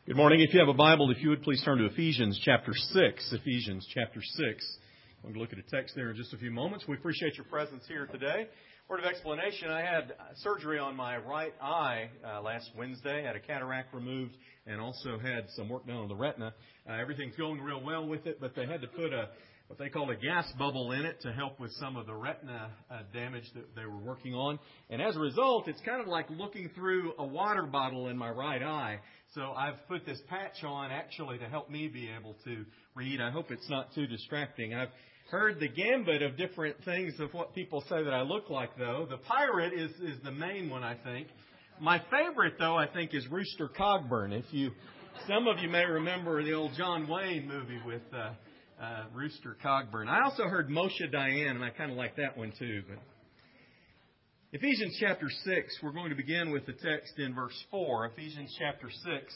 Good morning. If you have a Bible, if you would please turn to Ephesians chapter 6. Ephesians chapter 6. I'm going to look at a text there in just a few moments. We appreciate your presence here today. Word of explanation, I had surgery on my right eye last Wednesday. Had a cataract removed and also had some work done on the retina. Everything's going real well with it, but they had to put what they call a gas bubble in it to help with some of the retina damage that they were working on. And as a result, it's kind of like looking through a water bottle in my right eye. So I've put this patch on actually to help me be able to read. I hope it's not too distracting. I've heard the gambit of different things of what people say that I look like, though. The pirate is the main one, I think. My favorite, though, I think, is Rooster Cogburn. Some of you may remember the old John Wayne movie with Rooster Cogburn. I also heard Moshe Dayan, and I kind of like that one, too. But Ephesians chapter 6, we're going to begin with the text in verse 4. Ephesians chapter 6,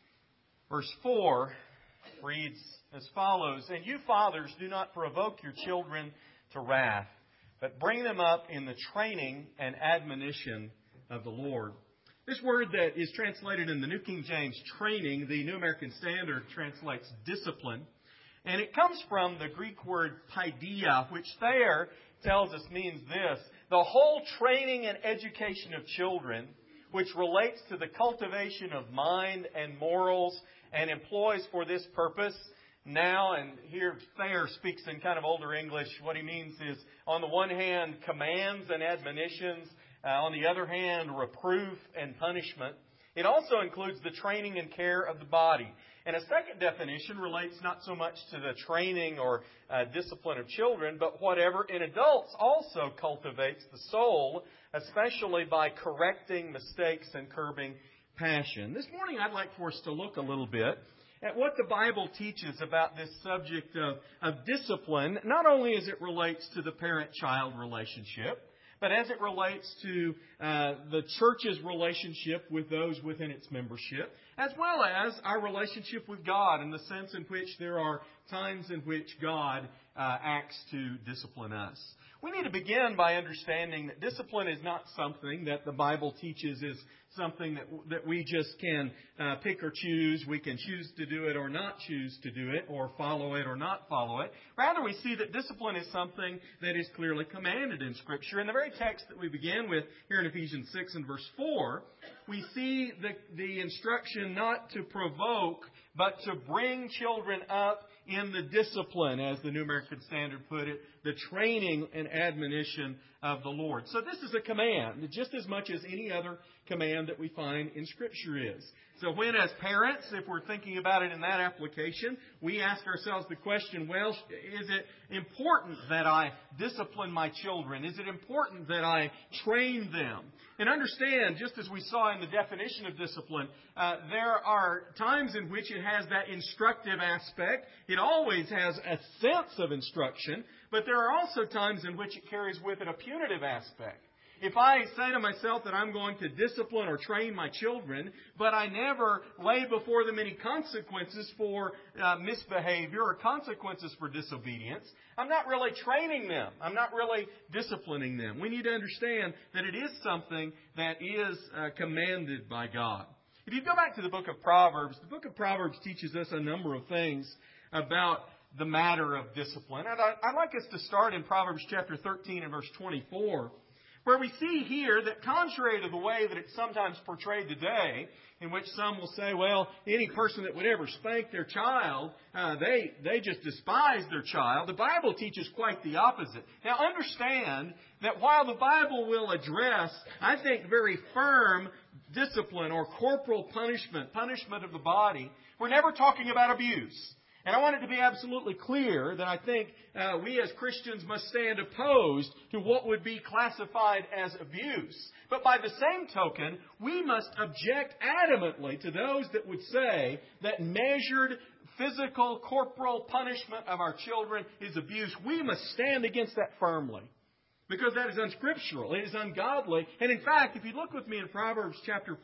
verse 4 reads as follows, "And you fathers, do not provoke your children to wrath, but bring them up in the training and admonition of the Lord." This word that is translated in the New King James, training, the New American Standard translates discipline. And it comes from the Greek word paideia, which there tells us means this: the whole training and education of children, which relates to the cultivation of mind and morals and employs for this purpose. Now, and here Thayer speaks in kind of older English, what he means is, on the one hand, commands and admonitions, on the other hand, reproof and punishment. It also includes the training and care of the body. And a second definition relates not so much to the training or discipline of children, but whatever in adults also cultivates the soul, especially by correcting mistakes and curbing passion. This morning I'd like for us to look a little bit at what the Bible teaches about this subject of discipline, not only as it relates to the parent-child relationship, but as it relates to the church's relationship with those within its membership, as well as our relationship with God in the sense in which there are times in which God acts to discipline us. We need to begin by understanding that discipline is not something that the Bible teaches is something that we just can pick or choose. We can choose to do it or not choose to do it, or follow it or not follow it. Rather, we see that discipline is something that is clearly commanded in Scripture. In the very text that we began with here in Ephesians 6 and verse 4, we see the instruction not to provoke, but to bring children up in the discipline, as the New American Standard put it, the training and admonition of the Lord. So this is a command, just as much as any other command that we find in Scripture is. So when, as parents, if we're thinking about it in that application, we ask ourselves the question, well, is it important that I discipline my children? Is it important that I train them? And understand, just as we saw in the definition of discipline, there are times in which it has that instructive aspect. It always has a sense of instruction, but there are also times in which it carries with it a punitive aspect. If I say to myself that I'm going to discipline or train my children, but I never lay before them any consequences for misbehavior or consequences for disobedience, I'm not really training them. I'm not really disciplining them. We need to understand that it is something that is commanded by God. If you go back to the book of Proverbs, the book of Proverbs teaches us a number of things about the matter of discipline. And I'd like us to start in Proverbs chapter 13 and verse 24, where we see here that contrary to the way that it's sometimes portrayed today, in which some will say, well, any person that would ever spank their child, they just despise their child. The Bible teaches quite the opposite. Now understand that while the Bible will address, I think, very firm discipline or corporal punishment of the body, we're never talking about abuse. And I want it to be absolutely clear that I think we as Christians must stand opposed to what would be classified as abuse. But by the same token, we must object adamantly to those that would say that measured physical, corporal punishment of our children is abuse. We must stand against that firmly, because that is unscriptural. It is ungodly. And in fact, if you look with me in Proverbs chapter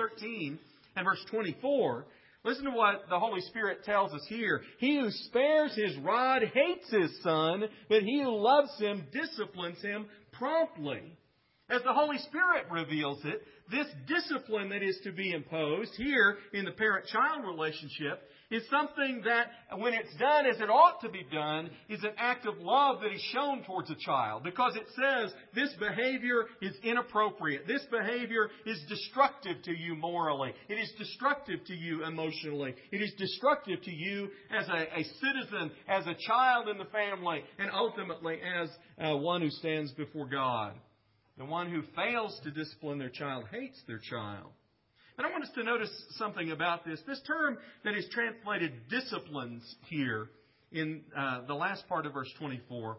13 and verse 24, listen to what the Holy Spirit tells us here. He who spares his rod hates his son, but he who loves him disciplines him promptly. As the Holy Spirit reveals it, this discipline that is to be imposed here in the parent-child relationship is something that, when it's done as it ought to be done, is an act of love that is shown towards a child. Because it says this behavior is inappropriate. This behavior is destructive to you morally. It is destructive to you emotionally. It is destructive to you as a citizen, as a child in the family, and ultimately as one who stands before God. The one who fails to discipline their child hates their child. But I want us to notice something about this. This term that is translated disciplines here in the last part of verse 24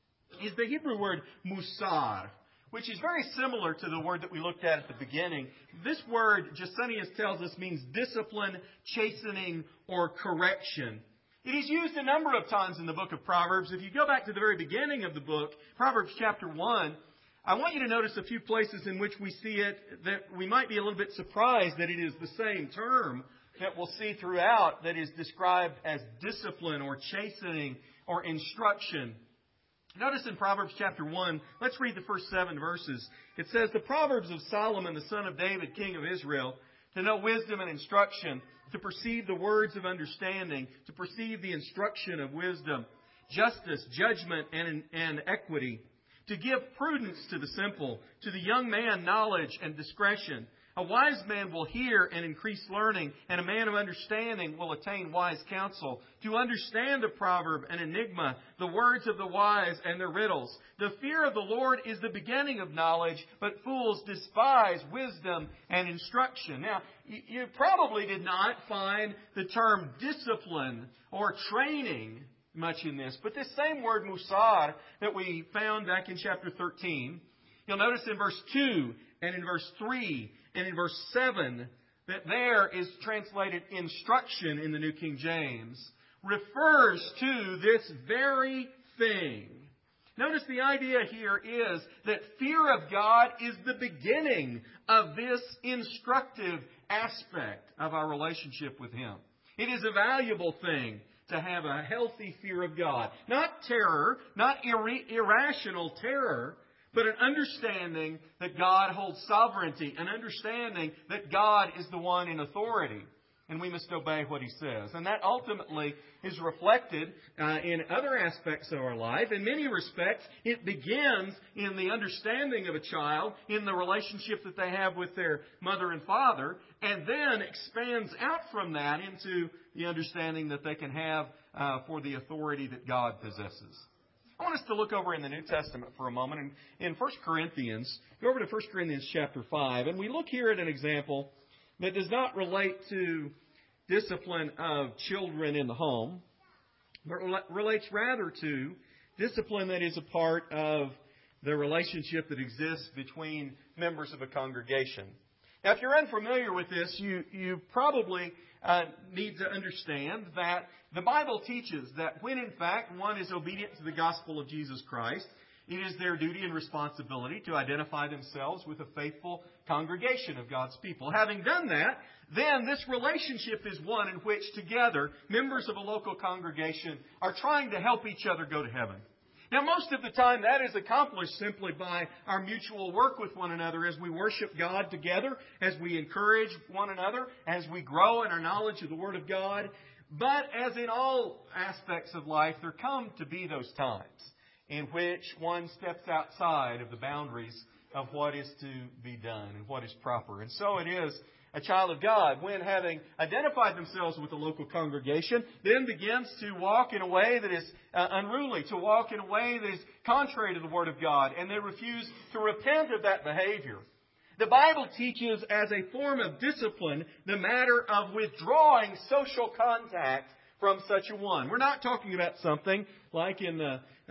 is the Hebrew word musar, which is very similar to the word that we looked at the beginning. This word, Gesenius tells us, means discipline, chastening, or correction. It is used a number of times in the book of Proverbs. If you go back to the very beginning of the book, Proverbs chapter 1, I want you to notice a few places in which we see it that we might be a little bit surprised that it is the same term that we'll see throughout that is described as discipline or chastening or instruction. Notice in Proverbs chapter 1, let's read the first 7 verses. It says, "The Proverbs of Solomon, the son of David, king of Israel, to know wisdom and instruction, to perceive the words of understanding, to perceive the instruction of wisdom, justice, judgment, and equity, to give prudence to the simple, to the young man knowledge and discretion. A wise man will hear and increase learning, and a man of understanding will attain wise counsel. To understand a proverb, an enigma, the words of the wise and their riddles. The fear of the Lord is the beginning of knowledge, but fools despise wisdom and instruction." Now, you probably did not find the term discipline or training much in this. But this same word, musar, that we found back in chapter 13, you'll notice in verse 2 and in verse 3 and in verse 7 that there is translated instruction in the New King James, refers to this very thing. Notice the idea here is that fear of God is the beginning of this instructive aspect of our relationship with Him. It is a valuable thing to have a healthy fear of God. Not terror, not irrational terror, but an understanding that God holds sovereignty, an understanding that God is the one in authority, and we must obey what He says. And that ultimately is reflected in other aspects of our life. In many respects, it begins in the understanding of a child, in the relationship that they have with their mother and father, and then expands out from that into the understanding that they can have for the authority that God possesses. I want us to look over in the New Testament for a moment. And in 1 Corinthians, go over to 1 Corinthians chapter 5, and we look here at an example that does not relate to discipline of children in the home, but relates rather to discipline that is a part of the relationship that exists between members of a congregation. Now, if you're unfamiliar with this, you probably need to understand that the Bible teaches that when, in fact, one is obedient to the gospel of Jesus Christ, it is their duty and responsibility to identify themselves with a faithful congregation of God's people. Having done that, then this relationship is one in which together, members of a local congregation are trying to help each other go to heaven. Now, most of the time that is accomplished simply by our mutual work with one another as we worship God together, as we encourage one another, as we grow in our knowledge of the Word of God. But as in all aspects of life, there come to be those times in which one steps outside of the boundaries of what is to be done and what is proper. And so it is a child of God, when having identified themselves with the local congregation, then begins to walk in a way that is unruly, to walk in a way that is contrary to the Word of God, and they refuse to repent of that behavior. The Bible teaches as a form of discipline the matter of withdrawing social contact from such a one. We're not talking about something like in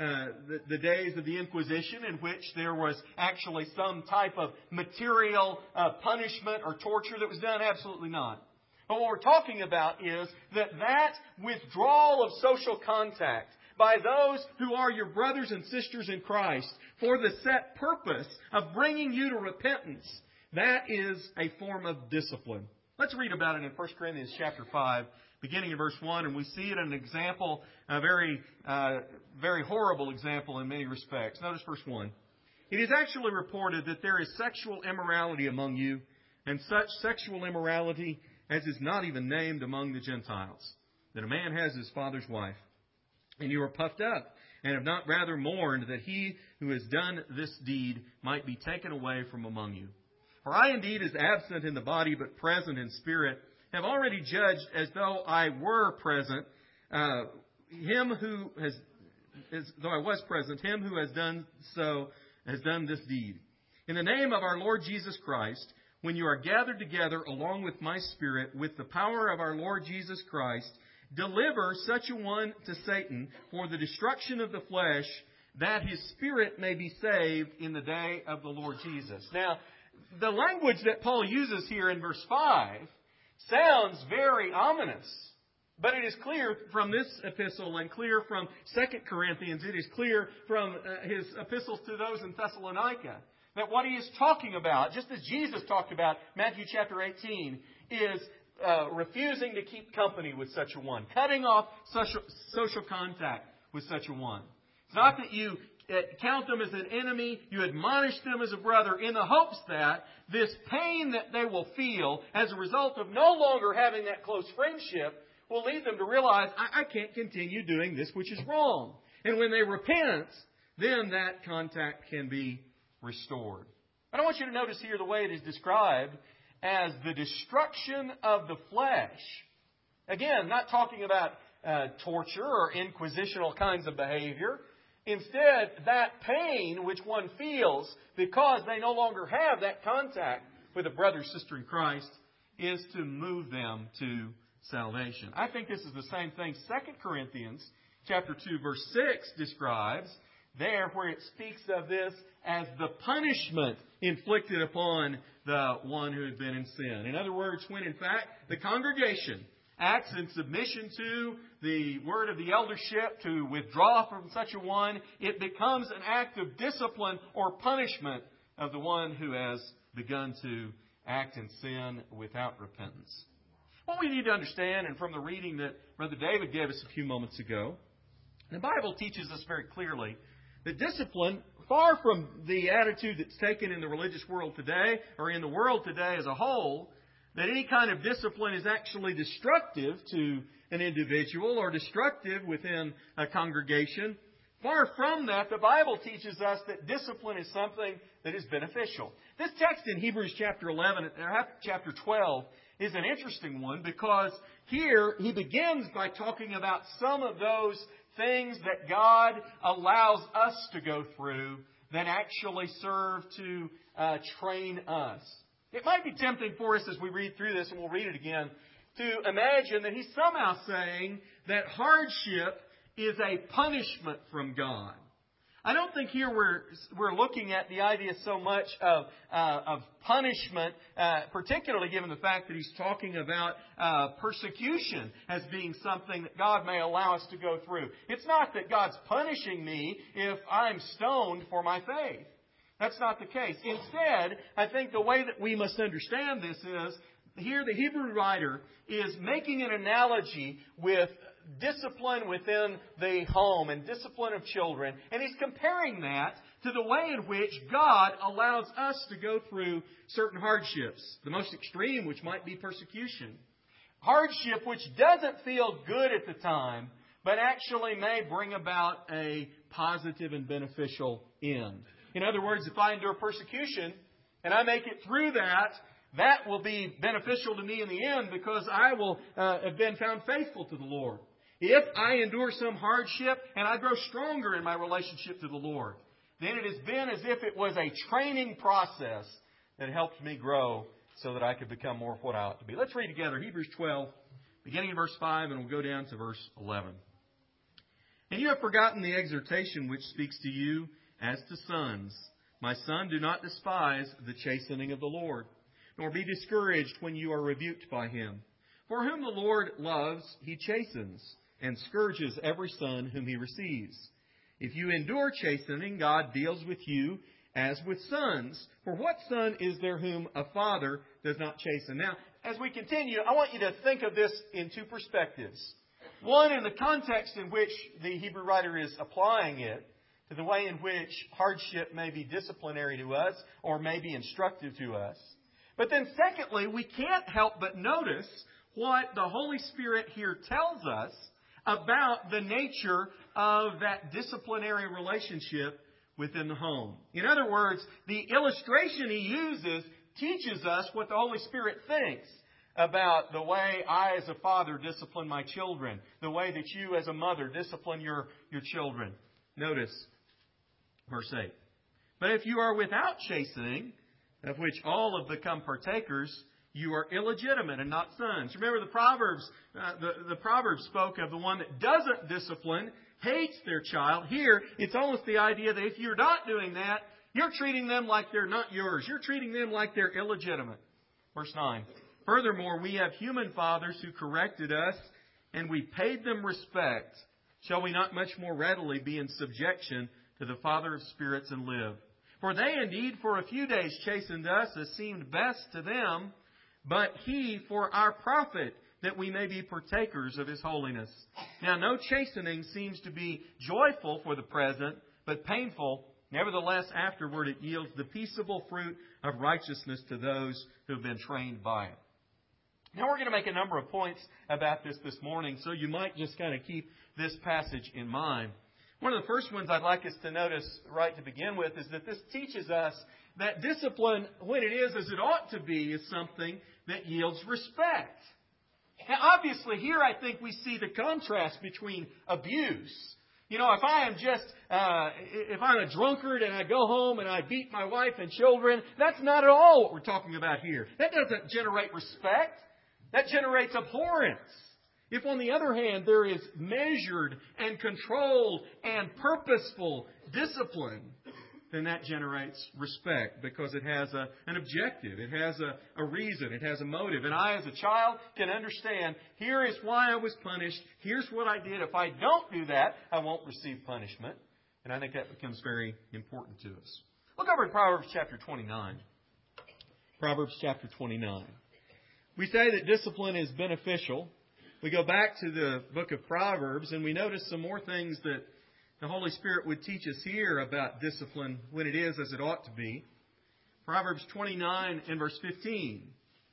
the days of the Inquisition, in which there was actually some type of material punishment or torture that was done. Absolutely not. But what we're talking about is that withdrawal of social contact by those who are your brothers and sisters in Christ for the set purpose of bringing you to repentance, that is a form of discipline. Let's read about it in 1 Corinthians chapter 5, beginning in verse 1, and we see it in an example, a very horrible example in many respects. Notice verse 1. It is actually reported that there is sexual immorality among you, and such sexual immorality as is not even named among the Gentiles, that a man has his father's wife. And you are puffed up, and have not rather mourned that he who has done this deed might be taken away from among you. For I indeed, as absent in the body but present in spirit, have already judged as though I were present, him who has done so, has done this deed. In the name of our Lord Jesus Christ, when you are gathered together along with my Spirit, with the power of our Lord Jesus Christ, deliver such a one to Satan for the destruction of the flesh, that his spirit may be saved in the day of the Lord Jesus. Now, the language that Paul uses here in verse 5 sounds very ominous. But it is clear from this epistle and clear from 2 Corinthians, it is clear from his epistles to those in Thessalonica, that what he is talking about, just as Jesus talked about, Matthew chapter 18, is refusing to keep company with such a one, cutting off social contact with such a one. It's not that you count them as an enemy, you admonish them as a brother in the hopes that this pain that they will feel as a result of no longer having that close friendship will lead them to realize, I can't continue doing this which is wrong. And when they repent, then that contact can be restored. But I want you to notice here the way it is described as the destruction of the flesh. Again, not talking about torture or inquisitional kinds of behavior. Instead, that pain which one feels because they no longer have that contact with a brother or sister in Christ is to move them to salvation. I think this is the same thing 2 Corinthians chapter 2 verse 6 describes there, where it speaks of this as the punishment inflicted upon the one who had been in sin. In other words, when in fact the congregation acts in submission to the word of the eldership to withdraw from such a one, it becomes an act of discipline or punishment of the one who has begun to act in sin without repentance. What we need to understand, and from the reading that Brother David gave us a few moments ago, the Bible teaches us very clearly that discipline, far from the attitude that's taken in the religious world today, or in the world today as a whole, that any kind of discipline is actually destructive to an individual or destructive within a congregation. Far from that, the Bible teaches us that discipline is something that is beneficial. This text in Hebrews chapter 12 is an interesting one, because here he begins by talking about some of those things that God allows us to go through that actually serve to train us. It might be tempting for us as we read through this, and we'll read it again, to imagine that he's somehow saying that hardship is a punishment from God. I don't think here we're looking at the idea so much of punishment, particularly given the fact that he's talking about persecution as being something that God may allow us to go through. It's not that God's punishing me if I'm stoned for my faith. That's not the case. Instead, I think the way that we must understand this is, here the Hebrew writer is making an analogy with discipline within the home and discipline of children. And he's comparing that to the way in which God allows us to go through certain hardships. The most extreme, which might be persecution. Hardship which doesn't feel good at the time, but actually may bring about a positive and beneficial end. In other words, if I endure persecution and I make it through that, that will be beneficial to me in the end, because I will have been found faithful to the Lord. If I endure some hardship and I grow stronger in my relationship to the Lord, then it has been as if it was a training process that helped me grow so that I could become more of what I ought to be. Let's read together Hebrews 12, beginning in verse 5, and we'll go down to verse 11. And you have forgotten the exhortation which speaks to you as to sons. My son, do not despise the chastening of the Lord, nor be discouraged when you are rebuked by him. For whom the Lord loves, he chastens, and scourges every son whom he receives. If you endure chastening, God deals with you as with sons. For what son is there whom a father does not chasten? Now, as we continue, I want you to think of this in two perspectives. One, in the context in which the Hebrew writer is applying it, the way in which hardship may be disciplinary to us or may be instructive to us. But then secondly, we can't help but notice what the Holy Spirit here tells us about the nature of that disciplinary relationship within the home. In other words, the illustration he uses teaches us what the Holy Spirit thinks about the way I as a father discipline my children, the way that you as a mother discipline your children. Notice verse 8. But if you are without chastening, of which all have become partakers, you are illegitimate and not sons. Remember the Proverbs. The Proverbs spoke of the one that doesn't discipline, hates their child. Here, it's almost the idea that if you're not doing that, you're treating them like they're not yours. You're treating them like they're illegitimate. Verse 9. Furthermore, we have human fathers who corrected us, and we paid them respect. Shall we not much more readily be in subjection to the Father of spirits and live? For they indeed for a few days chastened us as seemed best to them, but He for our profit, that we may be partakers of His holiness. Now, no chastening seems to be joyful for the present, but painful. Nevertheless, afterward it yields the peaceable fruit of righteousness to those who have been trained by it. Now, we're going to make a number of points about this morning, so you might just kind of keep this passage in mind. One of the first ones I'd like us to notice right to begin with is that this teaches us that discipline, when it is as it ought to be, is something that yields respect. Now, obviously, here I think we see the contrast between abuse. You know, if I'm a drunkard and I go home and I beat my wife and children, that's not at all what we're talking about here. That doesn't generate respect. That generates abhorrence. If, on the other hand, there is measured and controlled and purposeful discipline, then that generates respect because it has an objective. It has a reason. It has a motive. And I, as a child, can understand, here is why I was punished. Here's what I did. If I don't do that, I won't receive punishment. And I think that becomes very important to us. Look over at Proverbs chapter 29. Proverbs chapter 29. We say that discipline is beneficial. We go back to the book of Proverbs and we notice some more things that the Holy Spirit would teach us here about discipline when it is as it ought to be. Proverbs 29 and verse 15.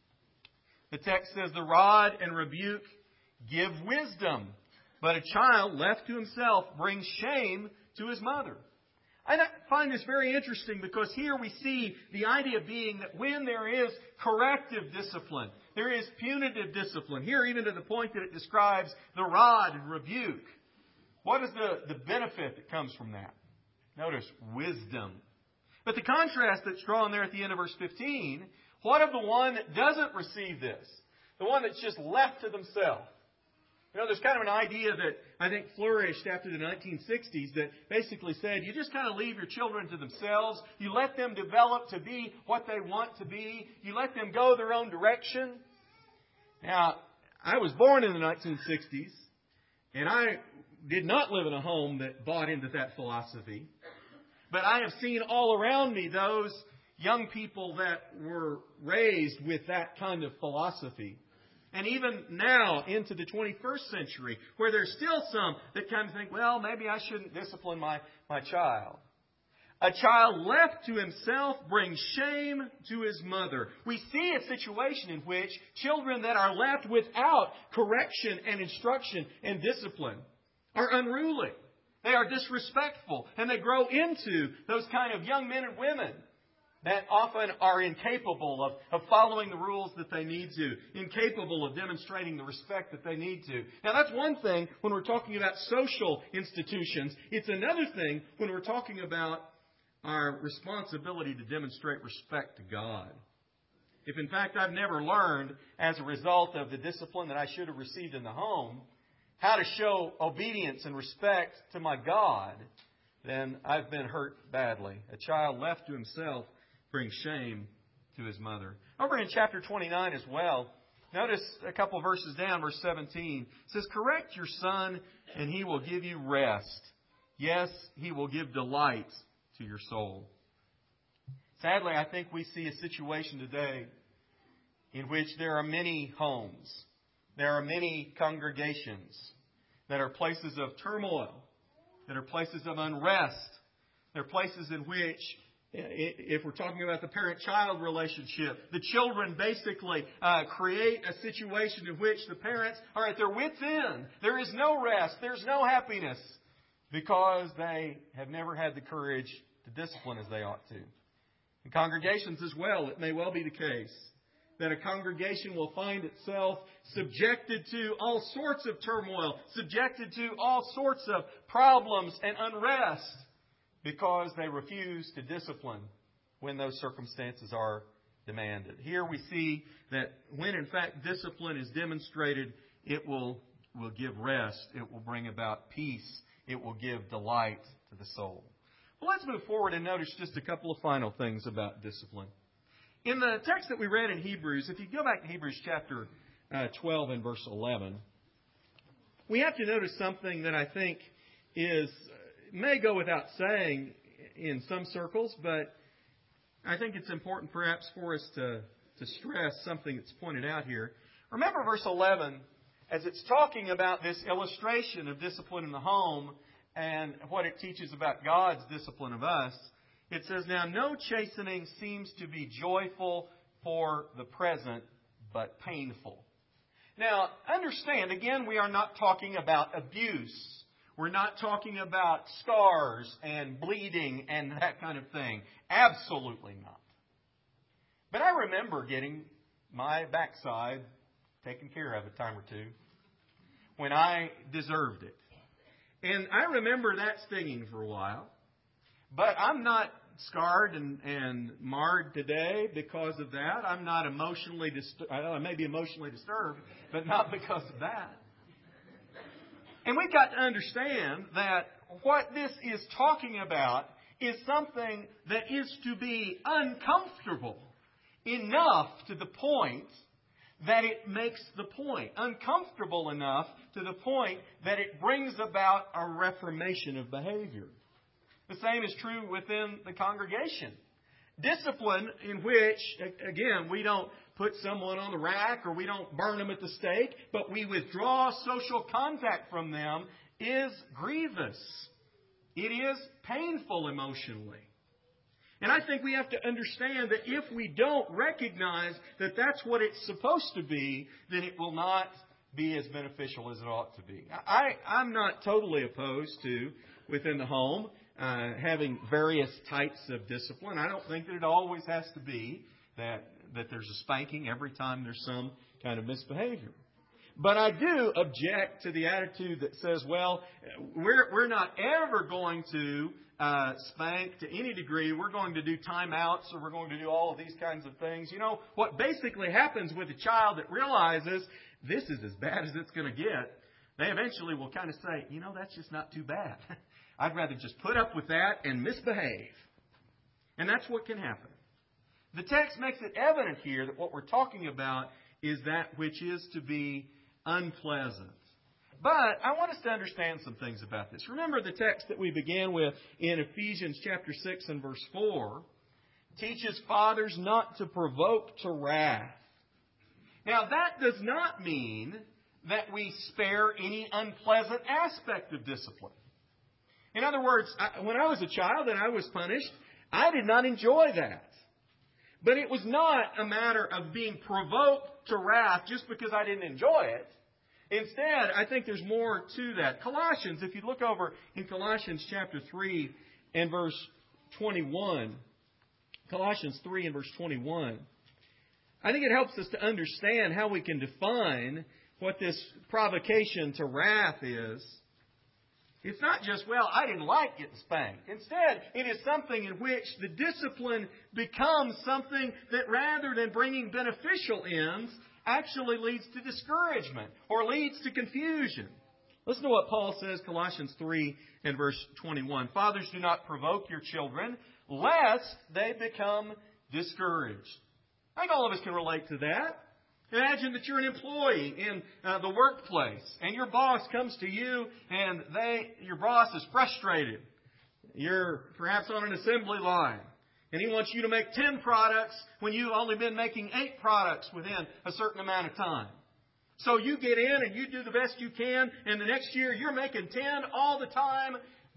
The text says, the rod and rebuke give wisdom, but a child left to himself brings shame to his mother. I find this very interesting because here we see the idea being that when there is corrective discipline, there is punitive discipline. Here even to the point that it describes the rod and rebuke. What is the benefit that comes from that? Notice, wisdom. But the contrast that's drawn there at the end of verse 15, what of the one that doesn't receive this? The one that's just left to themselves. You know, there's kind of an idea that I think flourished after the 1960s that basically said you just kind of leave your children to themselves. You let them develop to be what they want to be. You let them go their own direction. Now, I was born in the 1960s, and I did not live in a home that bought into that philosophy. But I have seen all around me those young people that were raised with that kind of philosophy. And even now into the 21st century, where there's still some that kind of think, well, maybe I shouldn't discipline my child. A child left to himself brings shame to his mother. We see a situation in which children that are left without correction and instruction and discipline are unruly. They are disrespectful. And they grow into those kind of young men and women that often are incapable of following the rules that they need to, incapable of demonstrating the respect that they need to. Now, that's one thing when we're talking about social institutions. It's another thing when we're talking about our responsibility to demonstrate respect to God. If, in fact, I've never learned, as a result of the discipline that I should have received in the home, how to show obedience and respect to my God, then I've been hurt badly. A child left to himself brings shame to his mother. Over in chapter 29 as well, notice a couple of verses down, verse 17. It says, correct your son, and he will give you rest. Yes, he will give delight to your soul. Sadly, I think we see a situation today in which there are many homes, there are many congregations that are places of turmoil, that are places of unrest, There are places in which, if we're talking about the parent-child relationship, the children basically create a situation in which the parents are at their wits' end. There is no rest. There's no happiness because they have never had the courage to discipline as they ought to. In congregations as well, it may well be the case that a congregation will find itself subjected to all sorts of turmoil, subjected to all sorts of problems and unrest because they refuse to discipline when those circumstances are demanded. Here we see that when in fact discipline is demonstrated, it will give rest, it will bring about peace, it will give delight to the soul. Well, let's move forward and notice just a couple of final things about discipline. In the text that we read in Hebrews, if you go back to Hebrews chapter 12 and verse 11, we have to notice something that I think may go without saying in some circles, but I think it's important perhaps for us to stress something that's pointed out here. Remember verse 11, as it's talking about this illustration of discipline in the home and what it teaches about God's discipline of us. It says, now no chastening seems to be joyful for the present, but painful. Now, understand, again, we are not talking about abuse. We're not talking about scars and bleeding and that kind of thing. Absolutely not. But I remember getting my backside taken care of a time or two when I deserved it. And I remember that stinging for a while. But I'm not scarred and marred today because of that. I'm not emotionally disturbed. I may be emotionally disturbed, but not because of that. And we've got to understand that what this is talking about is something that is to be uncomfortable enough to the point that it makes the point. Uncomfortable enough to the point that it brings about a reformation of behavior. The same is true within the congregation. Discipline in which, again, we don't put someone on the rack or we don't burn them at the stake, but we withdraw social contact from them is grievous. It is painful emotionally. And I think we have to understand that if we don't recognize that that's what it's supposed to be, then it will not be as beneficial as it ought to be. I'm not totally opposed to, within the home, having various types of discipline. I don't think that it always has to be that there's a spanking every time there's some kind of misbehavior. But I do object to the attitude that says, well, we're not ever going to spank to any degree. We're going to do timeouts or we're going to do all of these kinds of things. You know, what basically happens with a child that realizes this is as bad as it's going to get, they eventually will kind of say, you know, that's just not too bad. I'd rather just put up with that and misbehave. And that's what can happen. The text makes it evident here that what we're talking about is that which is to be unpleasant. But I want us to understand some things about this. Remember the text that we began with in Ephesians chapter 6 and verse 4 teaches fathers not to provoke to wrath. Now that does not mean that we spare any unpleasant aspect of discipline. In other words, when I was a child and I was punished, I did not enjoy that. But it was not a matter of being provoked to wrath just because I didn't enjoy it. Instead, I think there's more to that. Colossians, if you look over in Colossians chapter 3 and verse 21, Colossians 3 and verse 21, I think it helps us to understand how we can define what this provocation to wrath is. It's not just, well, I didn't like getting spanked. Instead, it is something in which the discipline becomes something that rather than bringing beneficial ends, actually leads to discouragement or leads to confusion. Listen to what Paul says, Colossians 3 and verse 21. Fathers, do not provoke your children, lest they become discouraged. I think all of us can relate to that. Imagine that you're an employee in the workplace and your boss comes to you and your boss is frustrated. You're perhaps on an assembly line and he wants you to make 10 products when you've only been making 8 products within a certain amount of time. So you get in and you do the best you can and the next year you're making 10 all the time,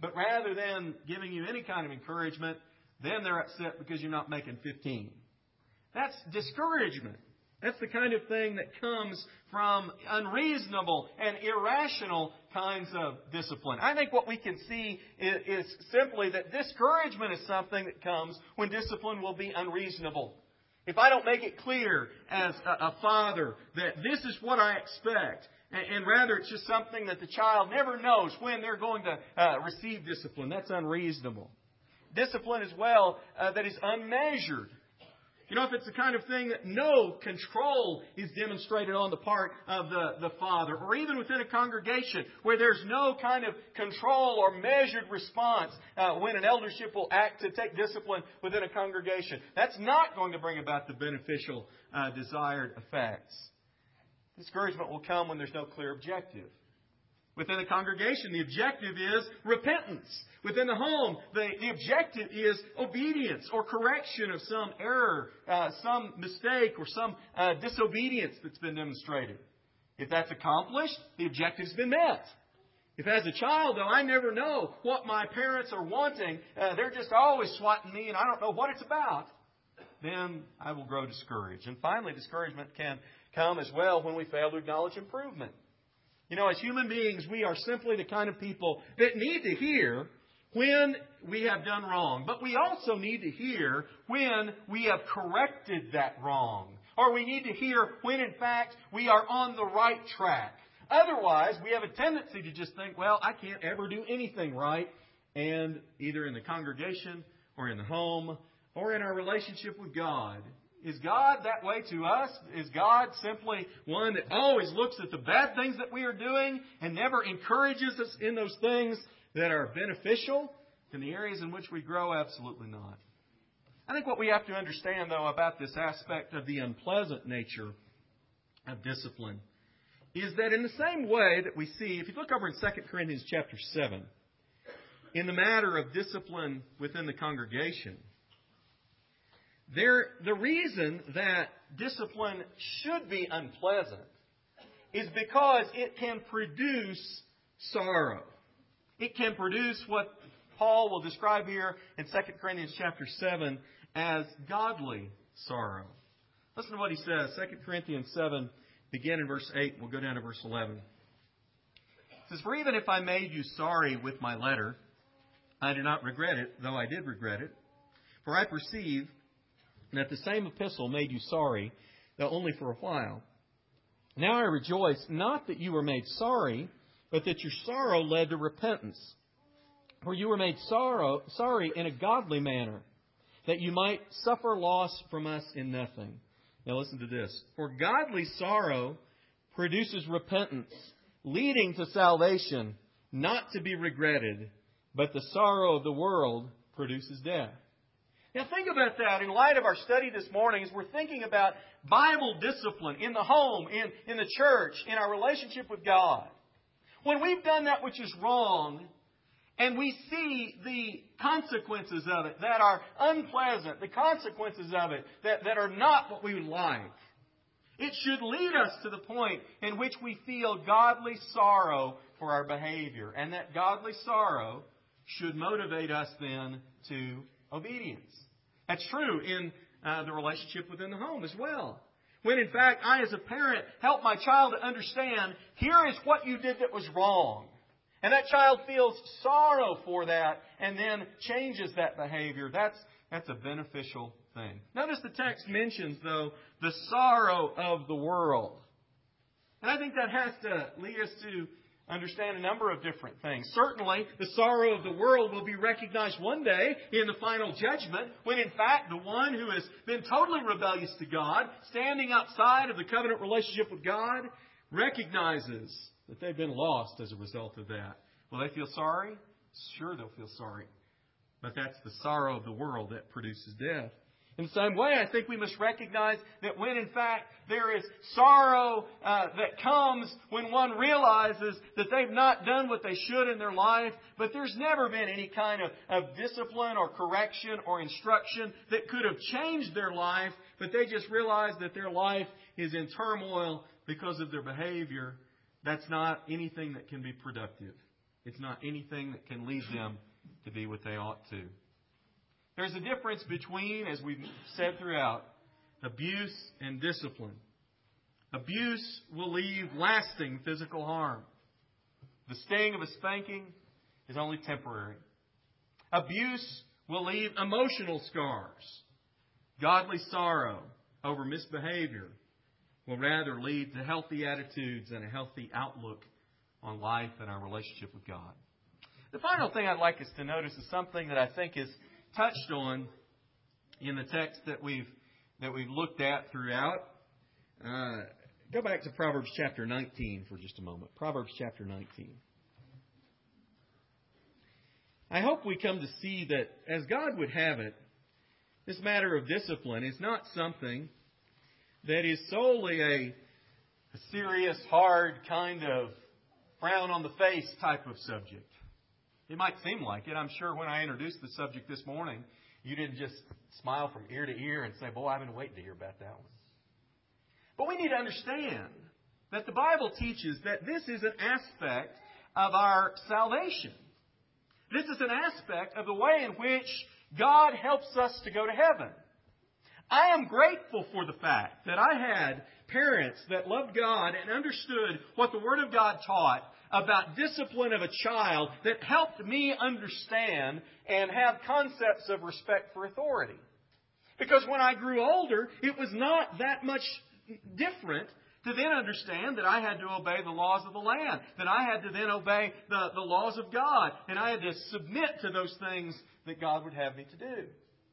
But rather than giving you any kind of encouragement, then they're upset because you're not making 15. That's discouragement. That's the kind of thing that comes from unreasonable and irrational kinds of discipline. I think what we can see is simply that discouragement is something that comes when discipline will be unreasonable. If I don't make it clear as a father that this is what I expect, and rather it's just something that the child never knows when they're going to receive discipline, that's unreasonable. Discipline as well that is unmeasured. You know, if it's the kind of thing that no control is demonstrated on the part of the father, or even within a congregation where there's no kind of control or measured response when an eldership will act to take discipline within a congregation, that's not going to bring about the beneficial desired effects. Discouragement will come when there's no clear objective. Within a congregation, the objective is repentance. Within the home, the objective is obedience or correction of some error, some mistake, or some disobedience that's been demonstrated. If that's accomplished, the objective's been met. If as a child, though, I never know what my parents are wanting, they're just always swatting me and I don't know what it's about, then I will grow discouraged. And finally, discouragement can come as well when we fail to acknowledge improvement. You know, as human beings, we are simply the kind of people that need to hear when we have done wrong. But we also need to hear when we have corrected that wrong. Or we need to hear when, in fact, we are on the right track. Otherwise, we have a tendency to just think, well, I can't ever do anything right. And either in the congregation or in the home or in our relationship with God. Is God that way to us? Is God simply one that always looks at the bad things that we are doing and never encourages us in those things that are beneficial in the areas in which we grow? Absolutely not. I think what we have to understand, though, about this aspect of the unpleasant nature of discipline is that in the same way that we see, if you look over in 2 Corinthians chapter 7, in the matter of discipline within the congregation, the reason that discipline should be unpleasant is because it can produce sorrow. It can produce what Paul will describe here in 2 Corinthians chapter 7 as godly sorrow. Listen to what he says. 2 Corinthians 7, begin in verse 8, we'll go down to verse 11. It says, "For even if I made you sorry with my letter, I do not regret it, though I did regret it. For I perceive that the same epistle made you sorry, though only for a while. Now I rejoice, not that you were made sorry, but that your sorrow led to repentance. For you were made sorry in a godly manner, that you might suffer loss from us in nothing." Now listen to this. "For godly sorrow produces repentance, leading to salvation, not to be regretted, but the sorrow of the world produces death." Now think about that in light of our study this morning as we're thinking about Bible discipline in the home, in the church, in our relationship with God. When we've done that which is wrong, and we see the consequences of it that are unpleasant, the consequences of it that are not what we would like, it should lead us to the point in which we feel godly sorrow for our behavior. And that godly sorrow should motivate us then to obedience. That's true in the relationship within the home as well. When in fact I as a parent help my child to understand, here is what you did that was wrong. And that child feels sorrow for that and then changes that behavior. That's a beneficial thing. Notice the text mentions, though, the sorrow of the world. And I think that has to lead us to understand a number of different things. Certainly, the sorrow of the world will be recognized one day in the final judgment when, in fact, the one who has been totally rebellious to God, standing outside of the covenant relationship with God, recognizes that they've been lost as a result of that. Will they feel sorry? Sure, they'll feel sorry. But that's the sorrow of the world that produces death. In the same way, I think we must recognize that when, in fact, there is sorrow that comes when one realizes that they've not done what they should in their life, but there's never been any kind of discipline or correction or instruction that could have changed their life, but they just realize that their life is in turmoil because of their behavior. That's not anything that can be productive. It's not anything that can lead them to be what they ought to. There's a difference between, as we've said throughout, abuse and discipline. Abuse will leave lasting physical harm. The sting of a spanking is only temporary. Abuse will leave emotional scars. Godly sorrow over misbehavior will rather lead to healthy attitudes and a healthy outlook on life and our relationship with God. The final thing I'd like us to notice is something that I think is touched on in the text that we've looked at throughout. Go back to Proverbs chapter 19 for just a moment. Proverbs chapter 19. I hope we come to see that, as God would have it, this matter of discipline is not something that is solely a serious, hard, kind of frown-on-the-face type of subject. It might seem like it. I'm sure when I introduced the subject this morning, you didn't just smile from ear to ear and say, boy, I've been waiting to hear about that one. But we need to understand that the Bible teaches that this is an aspect of our salvation. This is an aspect of the way in which God helps us to go to heaven. I am grateful for the fact that I had parents that loved God and understood what the Word of God taught about discipline of a child that helped me understand and have concepts of respect for authority. Because when I grew older, it was not that much different to then understand that I had to obey the laws of the land, that I had to then obey the laws of God, and I had to submit to those things that God would have me to do.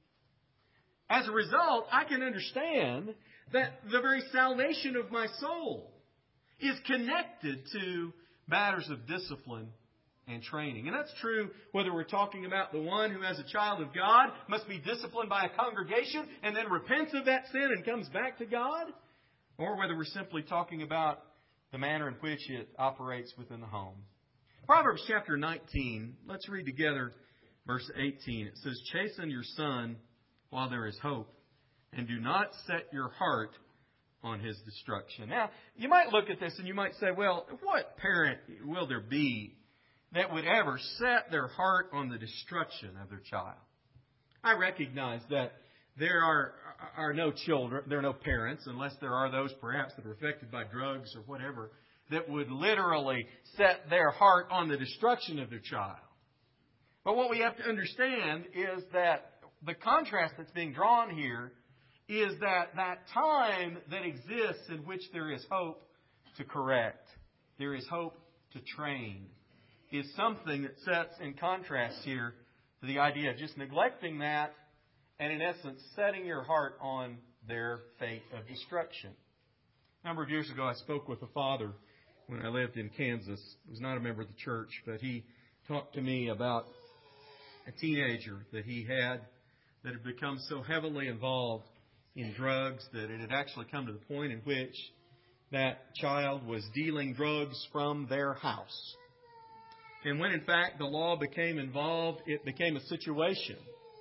As a result, I can understand that the very salvation of my soul is connected to matters of discipline and training. And that's true whether we're talking about the one who, as a child of God, must be disciplined by a congregation and then repents of that sin and comes back to God, or whether we're simply talking about the manner in which it operates within the home. Proverbs chapter 19, let's read together verse 18. It says, "Chasten your son while there is hope, and do not set your heart on his destruction." Now, you might look at this and you might say, well, what parent will there be that would ever set their heart on the destruction of their child? I recognize that there are no children, there are no parents, unless there are those perhaps that are affected by drugs or whatever, that would literally set their heart on the destruction of their child. But what we have to understand is that the contrast that's being drawn here is that time that exists in which there is hope to correct, there is hope to train, is something that sets in contrast here to the idea of just neglecting that and, in essence, setting your heart on their fate of destruction. A number of years ago, I spoke with a father when I lived in Kansas. He was not a member of the church, but he talked to me about a teenager that he had that had become so heavily involved in drugs that it had actually come to the point in which that child was dealing drugs from their house. And when, in fact, the law became involved, it became a situation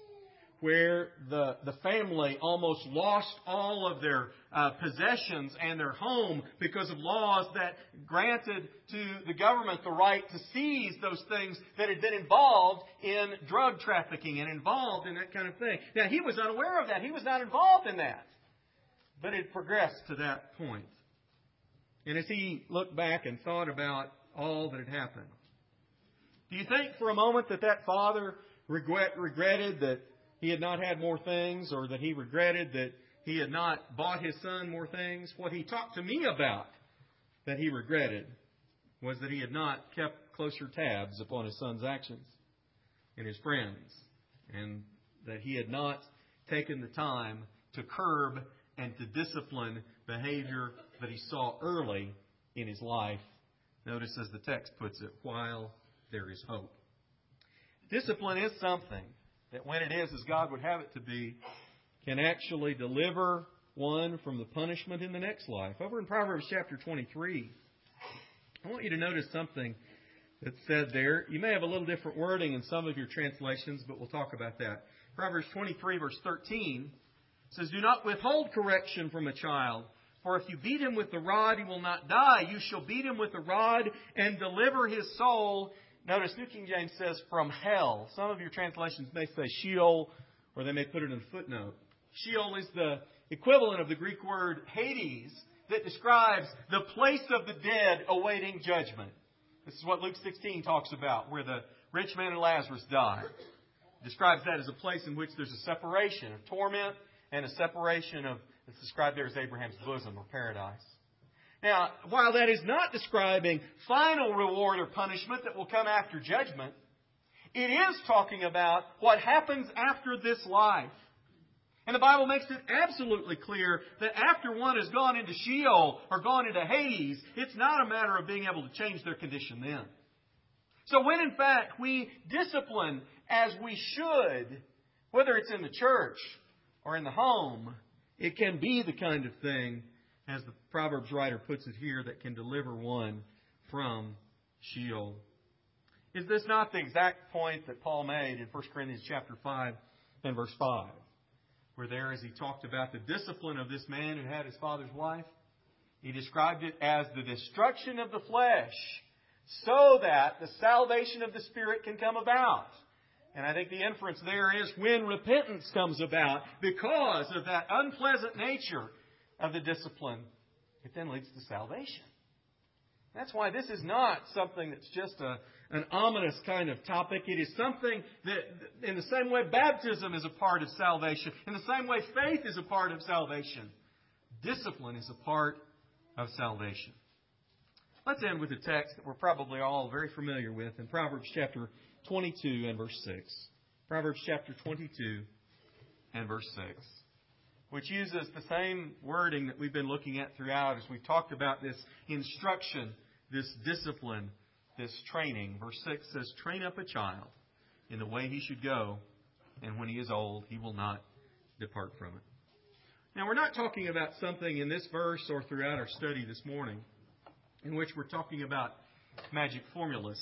where the family almost lost all of their possessions and their home because of laws that granted to the government the right to seize those things that had been involved in drug trafficking and involved in that kind of thing. Now, he was unaware of that. He was not involved in that. But it progressed to that point. And as he looked back and thought about all that had happened, do you think for a moment that father regretted that he had not had more things, or that he regretted that he had not bought his son more things? What he talked to me about that he regretted was that he had not kept closer tabs upon his son's actions and his friends, and that he had not taken the time to curb and to discipline behavior that he saw early in his life. Notice, as the text puts it, while there is hope. Discipline is something that, when it is as God would have it to be, can actually deliver one from the punishment in the next life. Over in Proverbs chapter 23, I want you to notice something that's said there. You may have a little different wording in some of your translations, but we'll talk about that. Proverbs 23, verse 13 says, "Do not withhold correction from a child, for if you beat him with the rod, he will not die. You shall beat him with the rod and deliver his soul. Notice New King James says from hell. Some of your translations may say Sheol, or they may put it in a footnote. Sheol is the equivalent of the Greek word Hades that describes the place of the dead awaiting judgment. This is what Luke 16 talks about, where the rich man and Lazarus died. It describes that as a place in which there's a separation of torment and a separation of, it's described there as Abraham's bosom or paradise. Now, while that is not describing final reward or punishment that will come after judgment, it is talking about what happens after this life. And the Bible makes it absolutely clear that after one has gone into Sheol or gone into Hades, it's not a matter of being able to change their condition then. So when in fact we discipline as we should, whether it's in the church or in the home, it can be the kind of thing, as the Proverbs writer puts it here, that can deliver one from Sheol. Is this not the exact point that Paul made in 1 Corinthians chapter 5 and verse 5? Where there, as he talked about the discipline of this man who had his father's wife, he described it as the destruction of the flesh, so that the salvation of the Spirit can come about. And I think the inference there is when repentance comes about, because of that unpleasant nature of the discipline, it then leads to salvation. That's why this is not something that's just an ominous kind of topic. It is something that, in the same way baptism is a part of salvation, in the same way faith is a part of salvation, discipline is a part of salvation. Let's end with a text that we're probably all very familiar with in Proverbs chapter 22 and verse 6. Proverbs chapter 22 and verse 6. Which uses the same wording that we've been looking at throughout as we've talked about this instruction, this discipline, this training. Verse 6 says, "Train up a child in the way he should go, and when he is old, he will not depart from it." Now, we're not talking about something in this verse or throughout our study this morning in which we're talking about magic formulas.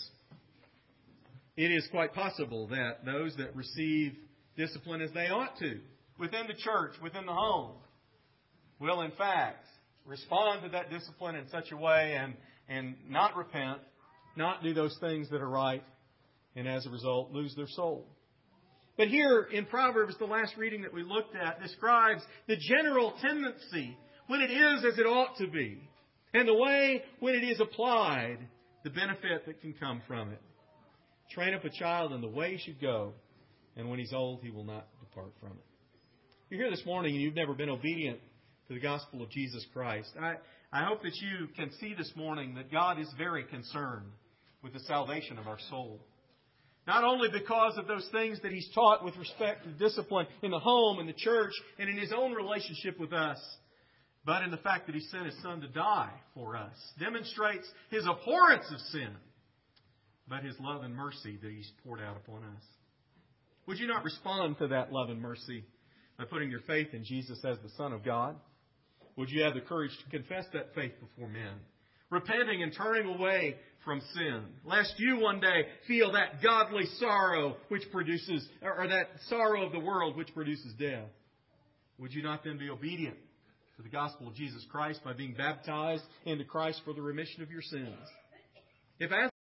It is quite possible that those that receive discipline as they ought to, within the church, within the home, will in fact respond to that discipline in such a way and not repent, not do those things that are right, and as a result lose their soul. But here in Proverbs, the last reading that we looked at describes the general tendency when it is as it ought to be, and the way when it is applied, the benefit that can come from it. Train up a child in the way he should go, and when he's old, he will not depart from it. You're here this morning and you've never been obedient to the gospel of Jesus Christ. I hope that you can see this morning that God is very concerned with the salvation of our soul. Not only because of those things that He's taught with respect to discipline in the home, in the church, and in His own relationship with us, but in the fact that He sent His Son to die for us. Demonstrates His abhorrence of sin, but His love and mercy that He's poured out upon us. Would you not respond to that love and mercy by putting your faith in Jesus as the Son of God? Would you have the courage to confess that faith before men, repenting and turning away from sin, lest you one day feel that godly sorrow which produces, or that sorrow of the world which produces death? Would you not then be obedient to the gospel of Jesus Christ by being baptized into Christ for the remission of your sins? If